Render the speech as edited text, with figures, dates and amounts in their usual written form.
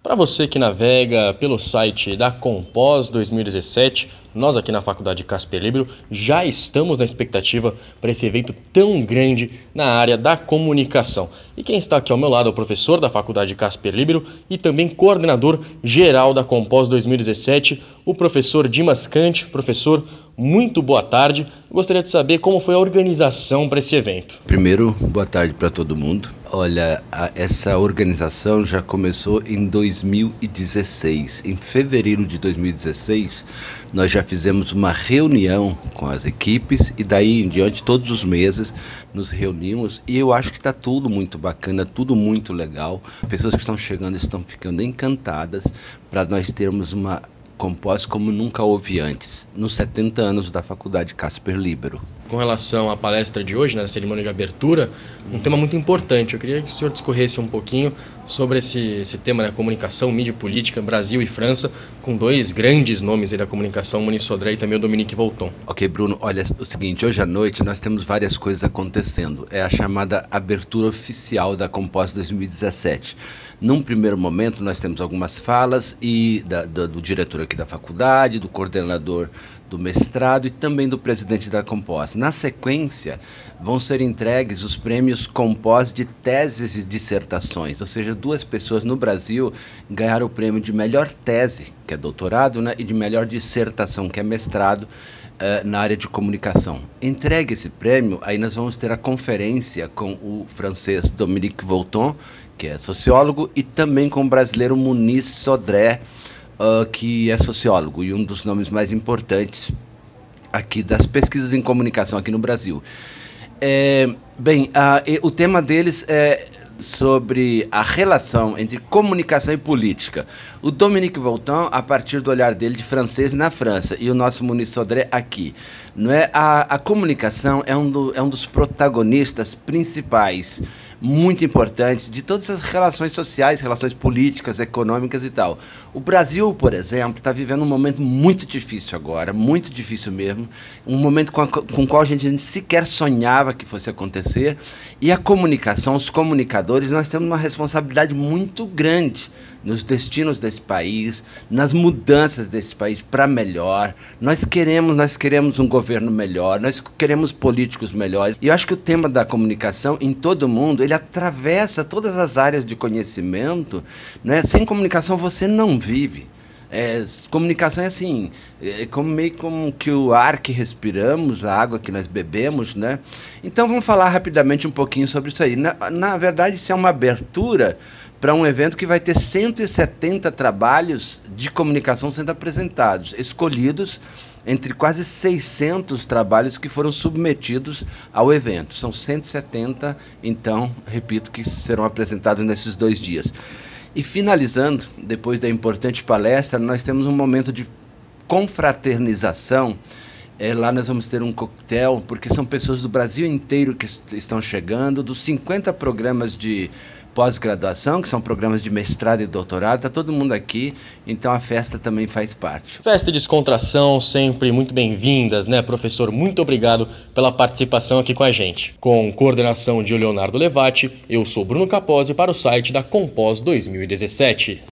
Para você que navega pelo site da Compós 2017, nós aqui na Faculdade Casper Libero já estamos na expectativa para esse evento tão grande na área da comunicação. E quem está aqui ao meu lado é o professor da Faculdade Casper Libero e também coordenador geral da Compós 2017, o professor Dimas Cante. Professor, muito boa tarde. Gostaria de saber como foi a organização para esse evento. Primeiro, boa tarde para todo mundo. Olha, essa organização já começou em 2016. Em fevereiro de 2016, nós já fizemos uma reunião com as equipes e daí em diante, todos os meses, nos reunimos e eu acho que está tudo muito bacana, tudo muito legal. Pessoas que estão chegando estão ficando encantadas para nós termos uma Compós como nunca houve antes, nos 70 anos da Faculdade Casper Libero. Com relação à palestra de hoje, na cerimônia de abertura, um tema muito importante. Eu queria que o senhor discorresse um pouquinho sobre esse tema, né? Comunicação, mídia e política, Brasil e França, com dois grandes nomes aí da comunicação, Moniz Sodré e também o Dominique Volton. Ok, Bruno, olha, o seguinte, hoje à noite nós temos várias coisas acontecendo. É a chamada abertura oficial da Compós 2017. Num primeiro momento, nós temos algumas falas do diretor aqui da faculdade, do coordenador do mestrado e também do presidente da Compós. Na sequência, vão ser entregues os prêmios Compós de teses e dissertações, ou seja, 2 pessoas no Brasil ganharam o prêmio de melhor tese, que é doutorado, né, e de melhor dissertação, que é mestrado, na área de comunicação. Entregue esse prêmio, aí nós vamos ter a conferência com o francês Dominique Volton, que é sociólogo, e também com o brasileiro Moniz Sodré, que é sociólogo e um dos nomes mais importantes aqui das pesquisas em comunicação aqui no Brasil. O tema deles é sobre a relação entre comunicação e política. O Dominique Volton, a partir do olhar dele de francês na França, e o nosso Moniz Sodré aqui. Não é? A comunicação é um dos protagonistas principais, muito importantes, de todas as relações sociais, relações políticas, econômicas e tal. O Brasil, por exemplo, está vivendo um momento muito difícil agora, muito difícil mesmo, um momento com o qual a gente sequer sonhava que fosse acontecer, e a comunicação, os comunicadores, nós temos uma responsabilidade muito grande nos destinos desse país, nas mudanças desse país para melhor. Nós queremos um governo melhor, nós queremos políticos melhores. E eu acho que o tema da comunicação em todo o mundo, ele atravessa todas as áreas de conhecimento, né? Sem comunicação você não vive. Comunicação é assim, meio como que o ar que respiramos, a água que nós bebemos, né? Então vamos falar rapidamente um pouquinho sobre isso aí. Na verdade, isso é uma abertura para um evento que vai ter 170 trabalhos de comunicação sendo apresentados, escolhidos entre quase 600 trabalhos que foram submetidos ao evento. São 170, então, repito, que serão apresentados nesses 2 dias. E finalizando, depois da importante palestra, nós temos um momento de confraternização. Lá nós vamos ter um coquetel, porque são pessoas do Brasil inteiro que estão chegando, dos 50 programas de pós-graduação, que são programas de mestrado e doutorado, está todo mundo aqui, então a festa também faz parte. Festa e descontração sempre muito bem-vindas, né, professor? Muito obrigado pela participação aqui com a gente. Com coordenação de Leonardo Levati, eu sou Bruno Capozzi para o site da Compós 2017.